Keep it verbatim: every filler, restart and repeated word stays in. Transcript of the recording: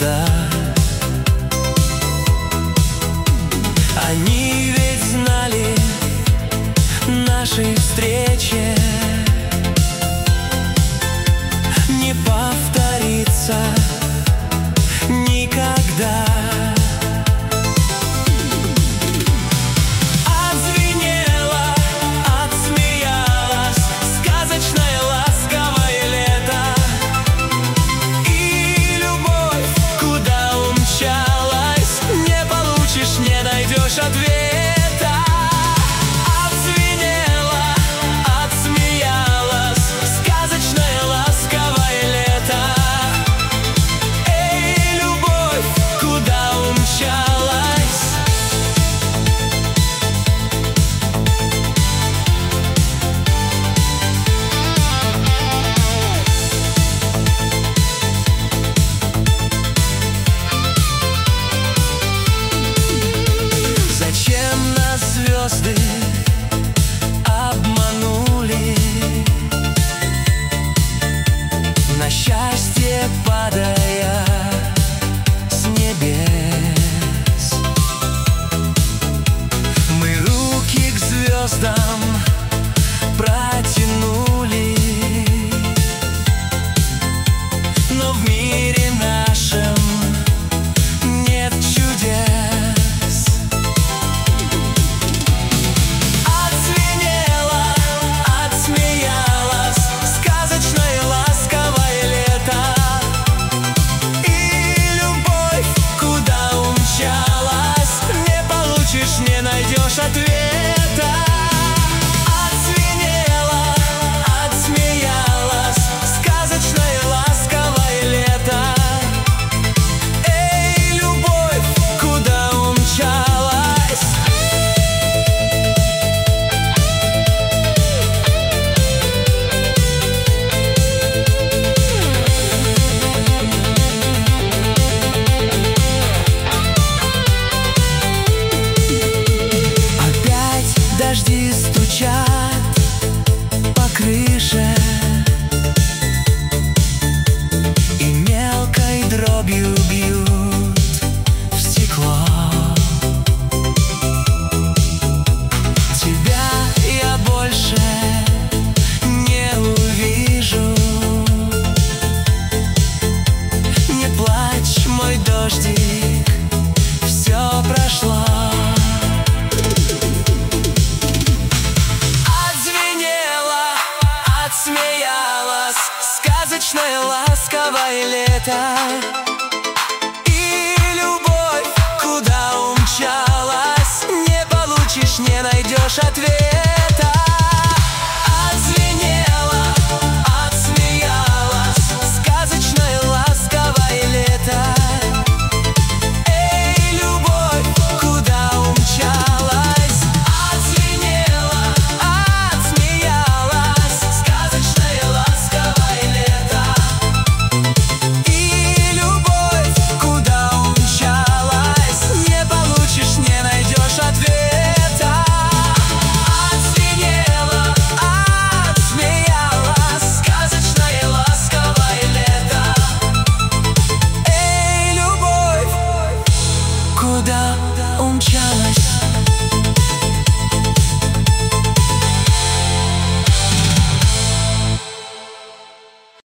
звезда. Они ведь знали нашей встрече не повторится никогда. Отзвенело, отсмеялось сказочное ласковое лето, и любовь куда умчалась, не получишь, не найдешь ответа. Звезды обманули, на счастье падая с небес. Мы руки к звездам протянули, но в мире нашем нет чудес. Не найдешь ответа. Отзвенело, отсмеялось сказочное ласковое лето. Эй, любовь, куда умчалась? Дожди стучат по крыше и мелкой дробью бьют в стекло. Тебя я больше не увижу. Не плачь, мой дождик, все прошло. Смеялось сказочное ласковое лето, и любовь куда умчалась, не получишь, не найдешь ответ.